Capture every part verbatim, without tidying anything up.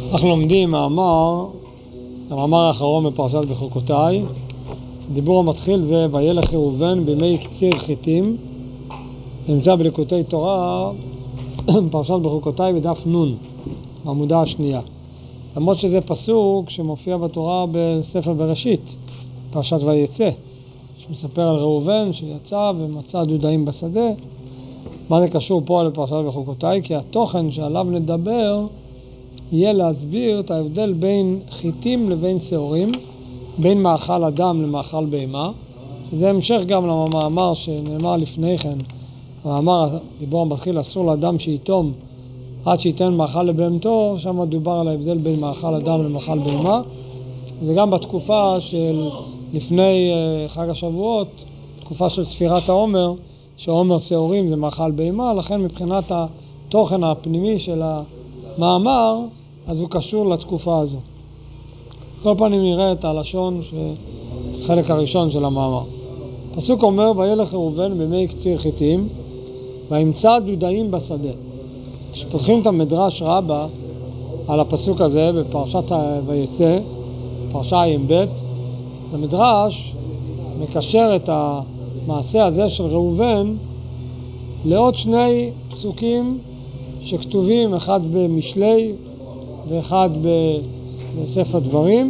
אנחנו לומדים מאמר, המאמר האחרון בפרשת בחוקותיי. הדיבור המתחיל זה וילך ראובן בימי קציר חיטים. נמצא בליקוטי תורה, פרשת בחוקותיי בדף נון, בעמודה השנייה. למרות שזה פסוק שמופיע בתורה בספר בראשית, פרשת ויצא, שמספר על ראובן שיצא ומצא דודאים בשדה. מה זה קשור פה לפרשת בחוקותיי? כי התוכן שעליו נדבר יהיה להסביר את ההבדל בין חיטים לבין שעורים, בין מאכל אדם למאכל בהמה. זה המשך גם למאמר שנאמר לפני כן. המאמר, דיבור המתחיל, אסור לאדם שיתום עד שייתן מאכל לבהמתו. שם דובר על ההבדל בין מאכל אדם למאכל בהמה. זה גם בתקופה של לפני חג השבועות, תקופה של ספירת העומר, שעומר שעורים זה מאכל בהמה, לכן מבחינת התוכן הפנימי של המאמר, אז הוא קשור לתקופה הזו. כל פעמים נראה את הלשון, חלק הראשון של המאמר. פסוק אומר, וילך ראובן בימי קציר חיטים, וימצא דודאים בשדה. כשפותחים את המדרש רבה על הפסוק הזה בפרשת ויצא, פרשה ע"ב, המדרש מקשר את המעשה הזה של ראובן לעוד שני פסוקים שכתובים, אחד במשלי ואחד בספר דברים,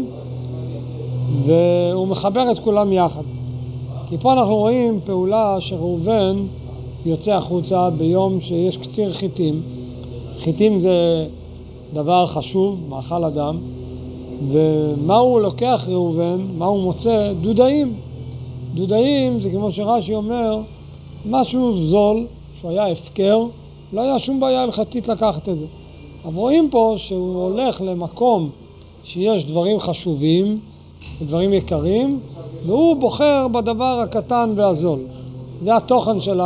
והוא מחבר את כולם יחד. כי פה אנחנו רואים פעולה שראובן יוצא החוצה ביום שיש קציר חיטים. חיטים זה דבר חשוב, מאכל אדם, ומה הוא לוקח ראובן, מה הוא מוצא? דודאים. דודאים זה כמו שרש"י אומר, משהו זול, שהוא היה הפקר, לא היה שום בעיה הלכתית לקחת את זה. אבל רואים פה שהוא הולך למקום שיש דברים חשובים, דברים יקרים, והוא בוחר בדבר הקטן והזול. זה התוכן של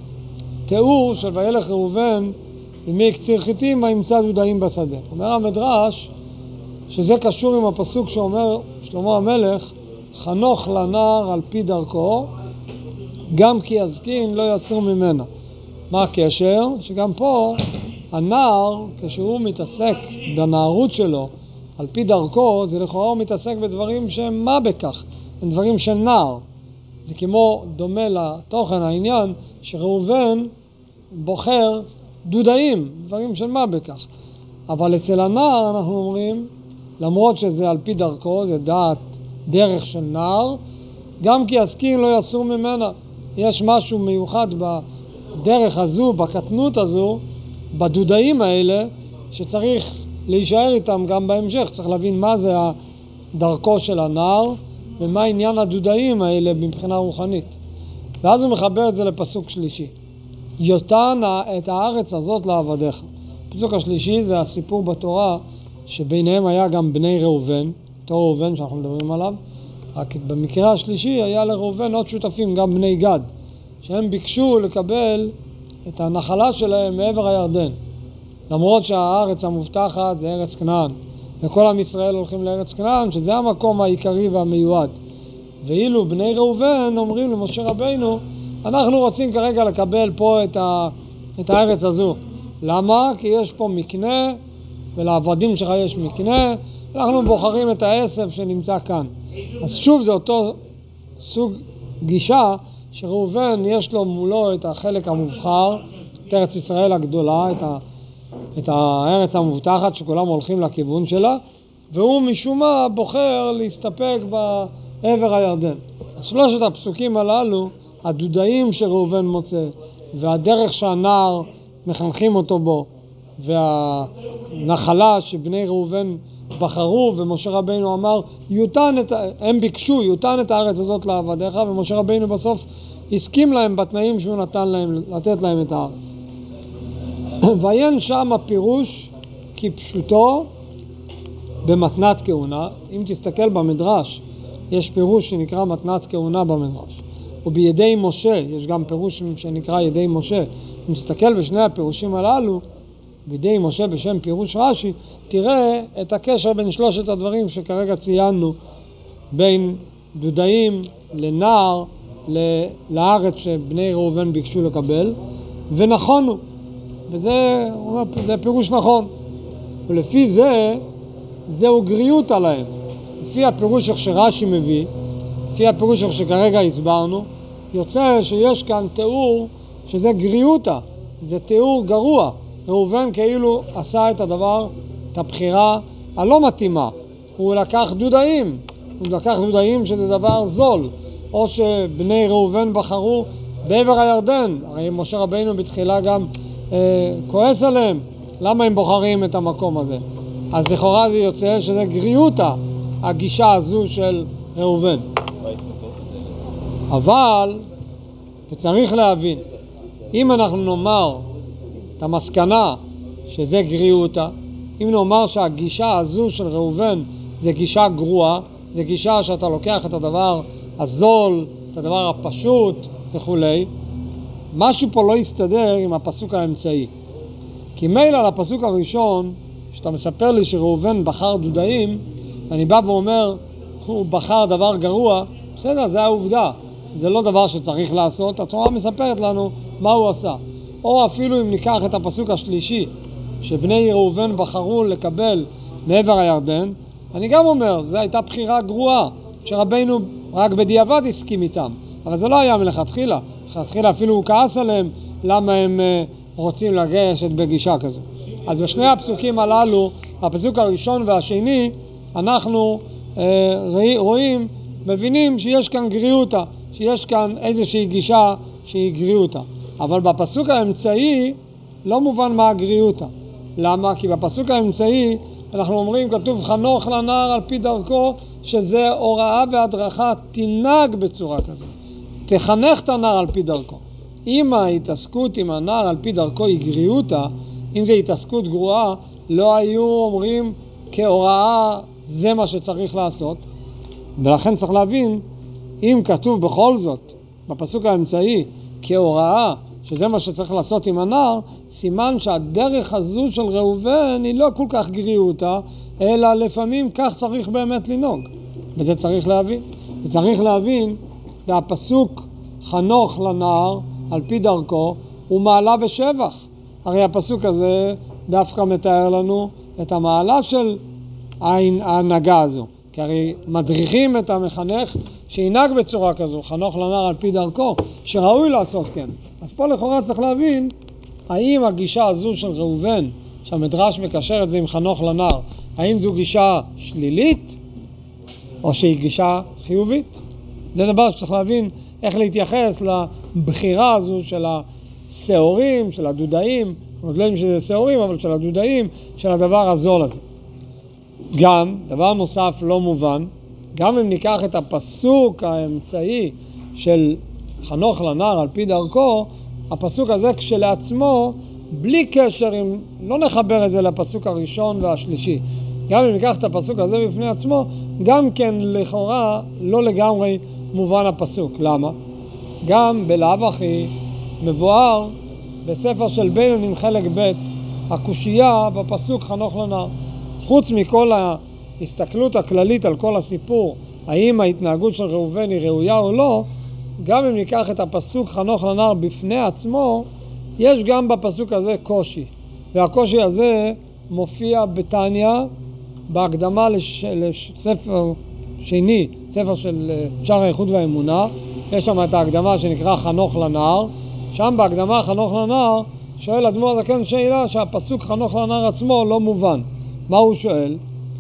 התיאור של וילך ראובן בימי קציר חיטים, וימצא דודאים בשדה. אומר המדרש שזה קשור עם הפסוק שאומר שלמה המלך, חנוך לנער על פי דרכו, גם כי יזקין לא יסור ממנה. מה הקשר? שגם פה הנער, כשהוא מתעסק בנערות שלו על פי דרכו, זה לכאורה הוא מתעסק בדברים שהם מה בכך, הם דברים של נער. זה כמו דומה לתוכן העניין שראובן בוחר דודאים, דברים של מה בכך. אבל אצל הנער אנחנו אומרים, למרות שזה על פי דרכו, זה דעת דרך של נער, גם כי יזקין לא יסור ממנה. יש משהו מיוחד בדרך הזו, בקטנות הזו, בדודאים האלה, שצריך להישאר איתם גם בהמשך. צריך להבין מה זה דרכו של הנער, ומה עניין הדודאים האלה מבחינה רוחנית. ואז הוא מחבר את זה לפסוק שלישי. יותן את הארץ הזאת לעבדיך. הפסוק השלישי זה הסיפור בתורה, שביניהם היה גם בני ראובן, אותו ראובן שאנחנו מדברים עליו, רק במקרה השלישי היה לראובן עוד שותפים, גם בני גד, שהם ביקשו לקבל את הנחלה שלהם מעבר הירדן. למרות שהארץ המובטחת זה ארץ כנען, וכל עם ישראל הולכים לארץ כנען, שזה המקום העיקרי והמיועד. ואילו בני ראובן אומרים למשה רבינו, אנחנו רוצים כרגע לקבל פה את, ה... את הארץ הזו. למה? כי יש פה מקנה, ולעבדים שלך יש מקנה, אנחנו בוחרים את העשב שנמצא כאן. אז שוב זה אותו סוג גישה שראובן יש לו מולו את החלק המובחר, את ארץ ישראל הגדולה, את, ה, את הארץ המובטחת שכולם הולכים לכיוון שלה, והוא משום מה בוחר להסתפק בעבר הירדן. אז שלושת הפסוקים הללו, הדודאים שראובן מוצא, והדרך שהנער מחנכים אותו בו, והנחלה שבני ראובן בחרו, ומשה רבינו אמר, יותן את, הם ביקשו, יותן את הארץ הזאת לעבדיך, ומשה רבינו בסוף הסכים להם בתנאים שהוא נתן להם, לתת להם את הארץ. ואין שם הפירוש כפשוטו במתנת כהונה. אם תסתכל במדרש, יש פירוש שנקרא מתנת כהונה במדרש. ובידי משה, יש גם פירוש שנקרא ידי משה. אם תסתכל בשני הפירושים הללו, בידי משה בשם פירוש רש"י, תראה את הקשר בין שלושת הדברים שכרגע ציינו, בין דודאים לנער, לארץ שבני ראובן ביקשו לקבל, ונכונו. וזה זה פירוש נכון. ולפי זה זהו גריותא להם. לפי הפירוש שרש"י מביא, לפי הפירוש שכרגע הסברנו, יוצא שיש כאן תיאור שזה גריותא, זה תיאור גרוע. ראובן כאילו עשה את הדבר, את הבחירה הלא מתאימה. הוא לקח דודאים, הוא לקח דודאים שזה דבר זול, או שבני ראובן בחרו בעבר הירדן. הרי משה רבינו בתחילה גם אה, כועס עליהם, למה הם בוחרים את המקום הזה? אז לכאורה זה יוצא שזה גריותא, הגישה הזו של ראובן. אבל, וצריך להבין, אם אנחנו נאמר את המסקנה שזה גריותא, אם נאמר שהגישה הזו של ראובן זה גישה גרועה, זה גישה שאתה לוקח את הדבר הזול, את הדבר הפשוט וכו', משהו פה לא יסתדר עם הפסוק האמצעי. כי מילא על הפסוק הראשון, שאתה מספר לי שראובן בחר דודאים, אני בא ואומר, הוא בחר דבר גרוע, בסדר, זה העובדה. זה לא דבר שצריך לעשות, התורה מספרת לנו מה הוא עשה. או אפילו אם ניקח את הפסוק השלישי, שבני ראובן בחרו לקבל מעבר הירדן, אני גם אומר, זו הייתה בחירה גרועה, שרבינו רק בדיעבד הסכים איתם. אבל זה לא היה מלכתחילה. מלכתחילה אפילו הוא כעס עליהם, למה הם רוצים לגשת בגישה כזו. אז בשני הפסוקים הללו, הפסוק הראשון והשני, אנחנו אה, רואים, מבינים שיש כאן גריותא, שיש כאן איזושהי גישה שהיא גריותא. אבל בפסוק האמצעי לא מובן מה הגריותא. למה? כי בפסוק האמצעי אנחנו אומרים, כתוב חנוך לנער על פי דרכו, שזה הוראה והדרכה, תנהג בצורה כזאת. תחנך את הנער על פי דרכו. אם ההתעסקות עם הנער על פי דרכו היא גריותא, אם זו התעסקות גרועה, לא היו אומרים כהוראה זה מה שצריך לעשות. ולכן צריך להבין, אם כתוב בכל זאת בפסוק האמצעי כהוראה שזה מה שצריך לעשות עם הנער, סימן שהדרך הזו של ראובן היא לא כל כך גריותא, אלא לפעמים כך צריך באמת לנהוג. וזה צריך להבין. וצריך להבין, זה הפסוק חנוך לנער על פי דרכו, הוא מעלה בשבח. הרי הפסוק הזה דווקא מתאר לנו את המעלה של ההנהגה הזו. כי הרי מדריכים את המחנך שינהג בצורה כזו, חנוך לנער על פי דרכו, שראוי לעשות כן. אז פה לכאורה צריך להבין, האם הגישה הזו של ראובן, שהמדרש מקשר את זה עם חנוך לנער, האם זו גישה שלילית, או שהיא גישה חיובית? זה דבר שצריך להבין איך להתייחס לבחירה הזו של השעורים, של הדודאים, אנחנו לא יודעים שזה שעורים, אבל של הדודאים, של הדבר הזול הזה. גם, דבר נוסף לא מובן, גם אם ניקח את הפסוק האמצעי של חנוך לנער על פי דרכו, הפסוק הזה כשלעצמו, בלי קשר, אם לא נחבר את זה לפסוק הראשון והשלישי, גם אם ניקח את הפסוק הזה בפני עצמו, גם כן לכאורה לא לגמרי מובן הפסוק. למה? גם בלאו הכי מבואר בספר של בינונים חלק ב' הקושייה בפסוק חנוך לנער. חוץ מכל ההסתכלות הכללית על כל הסיפור, האם ההתנהגות של ראובן היא ראויה או לא, גם אם ניקח את הפסוק חנוך לנער בפני עצמו, יש גם בפסוק הזה קושי. והקושי הזה מופיע בתניא, בהקדמה לש... לספר שני, ספר של שער האיחוד והאמונה, יש שם את ההקדמה שנקרא חנוך לנער, שם בהקדמה חנוך לנער, שואל אדמו"ר הזקן שאלה שהפסוק חנוך לנער עצמו לא מובן. מה הוא שואל?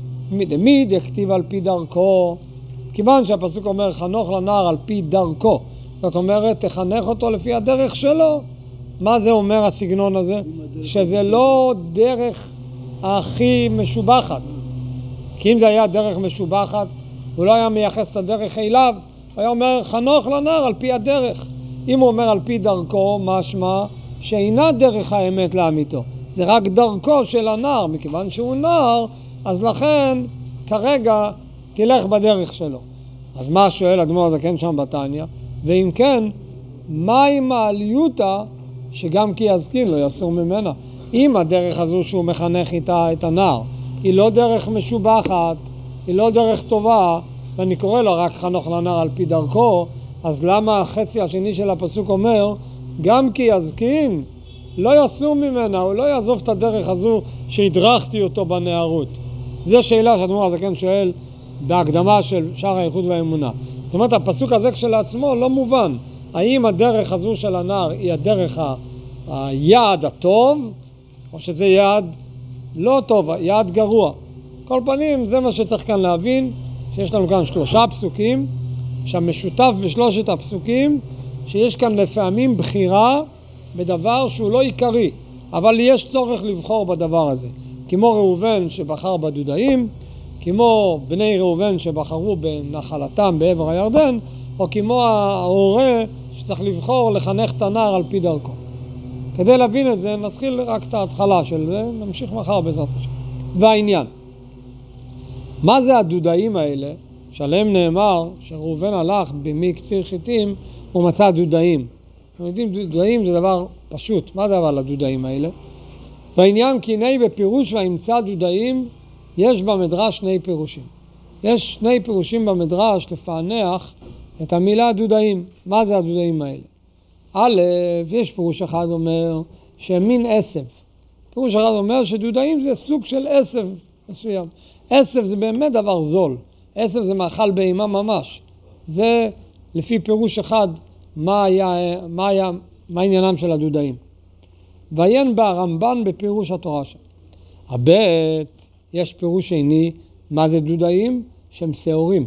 מי דכתיב על פי דרכו? כיוון שהפסוק אומר חנוך לנער על פי דרכו, זאת אומרת תחנך אותו לפי הדרך שלו. מה זה אומר הסגנון הזה? שזה לא דרך הכי משובחת. כי אם זה היה דרך משובחת, הוא לא היה מייחס את הדרך אליו, הוא היה אומר חנוך לנער על פי הדרך. אם הוא אומר על פי דרכו, משמע שאינה דרך האמת לאמיתו. זה רק דרכו של הנער, מכיוון שהוא נער, אז לכן כרגע תלך בדרך שלו. אז מה שואל אדמו"ר הזקן שם בתניא? ואם כן, מה עם העליותא שגם כי יזקין לא יסור ממנה? אם הדרך הזו שהוא מחנך איתה את הנער, היא לא דרך משובחת, היא לא דרך טובה, ואני קורא לו רק חנוך לנער על פי דרכו, אז למה החצי השני של הפסוק אומר, גם כי יזקין לא יסור ממנה, הוא לא יעזוב את הדרך הזו שהדרכתי אותו בנערות. זו שאלה שאדמו"ר הזקן שואל בהקדמה של שער הייחוד והאמונה. זאת אומרת, הפסוק הזה כשלעצמו לא מובן. האם הדרך הזו של הנער היא הדרך ה... היעד הטוב, או שזה יעד לא טוב, יעד גרוע. כל פנים, זה מה שצריך כאן להבין, שיש לנו כאן שלושה פסוקים, שהמשותף בשלושת הפסוקים, שיש כאן לפעמים בחירה בדבר שהוא לא עיקרי, אבל יש צורך לבחור בדבר הזה. כמו ראובן שבחר בדודאים, כמו בני ראובן שבחרו בנחלתם בעבר הירדן, או כמו ההורה שצריך לבחור לחנך את הנער על פי דרכו. כדי להבין את זה, נתחיל רק את ההתחלה של זה, נמשיך מחר בעזרת השם. והעניין, מה זה הדודאים האלה, שעליהם נאמר שראובן הלך במי קציר חיטים, הוא מצא דודאים. אתם יודעים, דודאים זה דבר פשוט. מה זה אבל הדודאים האלה? והעניין כי הנה בפירוש והאמצע דודאים, יש במדרש שני פירושים. יש שני פירושים במדרש לפענח את המילה דודאים. מה זה הדודאים האלה? א', יש פירוש אחד אומר שמין עשב. פירוש אחד אומר שדודאים זה סוג של עשב מסוים. עשב זה באמת דבר זול. עשב זה מאכל בהמה ממש. זה לפי פירוש אחד מה היה, מה היה, מה עניינם של הדודאים. ועיין ברמב"ן בפירוש התורה שם. הבית, יש פירוש שני, מה זה דודאים? שהם שעורים.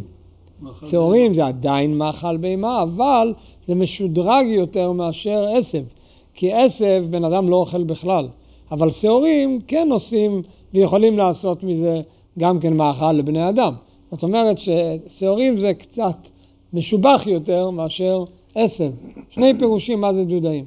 שעורים זה עדיין מאכל בהמה, אבל זה משודרג יותר מאשר עשב. כי עשב בן אדם לא אוכל בכלל. אבל שעורים כן עושים ויכולים לעשות מזה גם כן מאכל לבני אדם. זאת אומרת ששעורים זה קצת משובח יותר מאשר עשב. שני פירושים מה זה דודאים.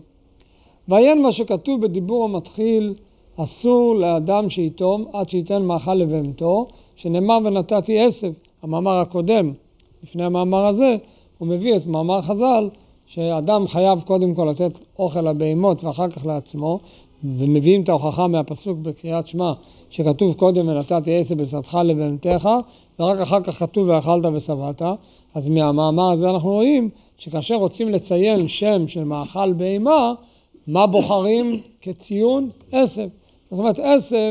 ועיין מה שכתוב בדיבור המתחיל, אסור לאדם שיתום עד שייתן מאכל לבהמתו, שנאמר ונתתי עשב. המאמר הקודם, לפני המאמר הזה, הוא מביא את מאמר חז"ל, שאדם חייב קודם כל לתת אוכל לבהמות ואחר כך לעצמו, ומביאים את ההוכחה מהפסוק בקריאת שמע, שכתוב קודם ונתתי עשב בשדך לבהמתך, ורק אחר כך כתוב ואכלת ושבעת. אז מהמאמר הזה אנחנו רואים שכאשר רוצים לציין שם של מאכל בהמה, מה בוחרים כציון? עשב. זאת אומרת, עשב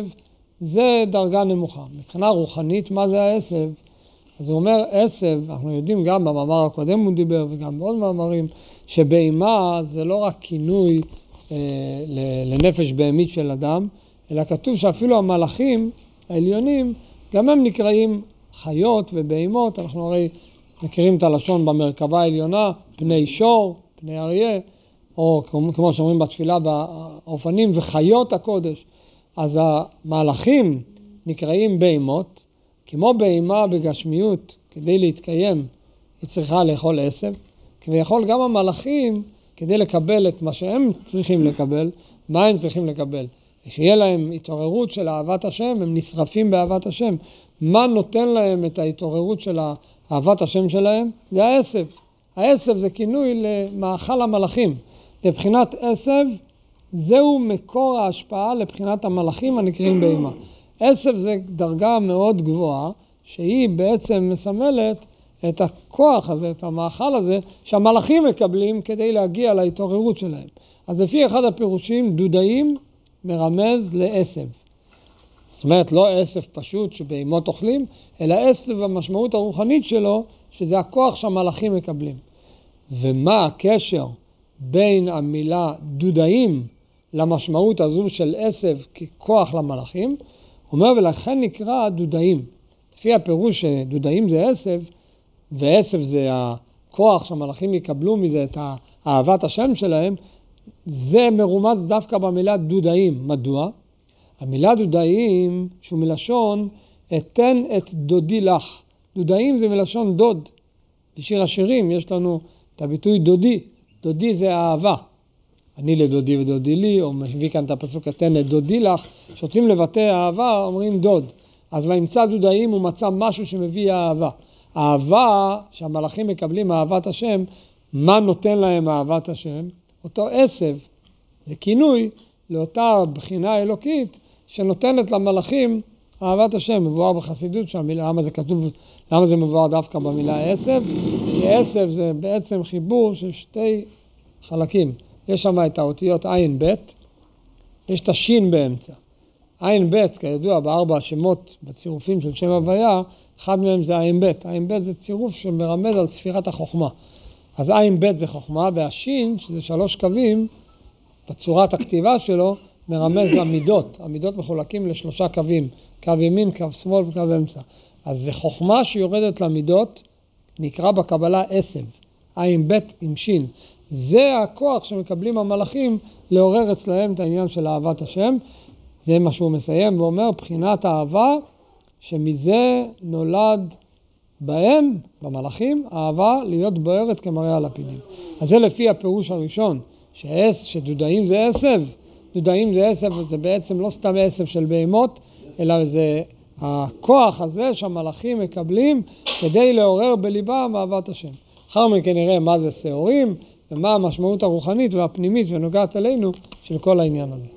זה דרגה נמוכה. מבחינה רוחנית, מה זה העשב? אז הוא אומר, עשב, אנחנו יודעים גם במאמר הקודם הוא דיבר וגם בעוד מאמרים, שבהמה זה לא רק כינוי אה, לנפש בהמית של אדם, אלא כתוב שאפילו המלאכים העליונים, גם הם נקראים חיות ובהמות. אנחנו הרי מכירים את הלשון במרכבה העליונה, פני שור, פני אריה, או כמו שאומרים בתפילה באופנים, וחיות הקודש. אז המלאכים נקראים בהמות, כמו בהמה בגשמיות, כדי להתקיים, היא צריכה לאכול עשב, ויכול גם המלאכים, כדי לקבל את מה שהם צריכים לקבל, מה הם צריכים לקבל? שיהיה להם התעוררות של אהבת השם, הם נשרפים באהבת השם. מה נותן להם את ההתעוררות של אהבת השם שלהם? זה העשב. העשב זה כינוי למאכל המלאכים. לבחינת עשב, זהו מקור ההשפעה לבחינת המלאכים הנקראים בהמה. עשב זה דרגה מאוד גבוהה, שהיא בעצם מסמלת את הכוח הזה, את המאכל הזה, שהמלאכים מקבלים כדי להגיע להתעוררות שלהם. אז לפי אחד הפירושים, דודאים מרמז לעשב. זאת אומרת, לא עשב פשוט שבהמות אוכלים, אלא עשב המשמעות הרוחנית שלו, שזה הכוח שהמלאכים מקבלים. ומה הקשר בין המילה דודאים למשמעות הזו של עשב ככוח למלאכים? הוא אומר, ולכן נקרא דודאים. לפי הפירוש שדודאים זה עשב, ועשב זה הכוח שהמלאכים יקבלו מזה את אהבת השם שלהם, זה מרומז דווקא במילה דודאים. מדוע? המילה דודאים, שהוא מלשון, אתן את דודי לך. דודאים זה מלשון דוד. בשיר השירים יש לנו את הביטוי דודי. דודי זה אהבה. אני לדודי ודודי לי, או מביא כאן את הפסוק אתן את דודי לך. שרוצים לבטא אהבה, אומרים דוד. אז באמצע דודאים הוא מצא משהו שמביא אהבה. אהבה שהמלאכים מקבלים אהבת השם, מה נותן להם אהבת השם? אותו עשב, זה כינוי לאותה בחינה אלוקית שנותנת למלאכים אהבת השם. מבואר בחסידות שהמילה, למה זה כתוב, למה זה מבואר דווקא במילה עשב? כי עשב זה בעצם חיבור של שתי חלקים. יש שם את האותיות עין ב', יש את השין באמצע. עין ב' כידוע בארבע השמות בצירופים של שם הוויה, אחד מהם זה עין ב'. עין ב' זה צירוף שמרמז על ספירת החוכמה. אז עין ב' זה חוכמה, והשין, שזה שלוש קווים, בצורת הכתיבה שלו, מרמז למידות. המידות מחולקים לשלושה קווים, קו ימין, קו שמאל וקו אמצע. אז זה חוכמה שיורדת למידות, נקרא בקבלה עשב, עין ב' עם שין. זה הכוח שמקבלים המלאכים לעורר אצלהם את העניין של אהבת השם. זה מה שהוא מסיים ואומר, בחינת האהבה, שמזה נולד בהם, במלאכים, אהבה להיות בוערת כמראה הלפידים. אז זה לפי הפירוש הראשון, שעש, שדודאים זה עשב. דודאים זה עשב, וזה בעצם לא סתם עשב של בהמות, אלא זה הכוח הזה שהמלאכים מקבלים כדי לעורר בליבם אהבת השם. אחר מכן נראה מה זה שעורים, ומה המשמעות הרוחנית והפנימית ונוגעת אלינו של כל העניין הזה.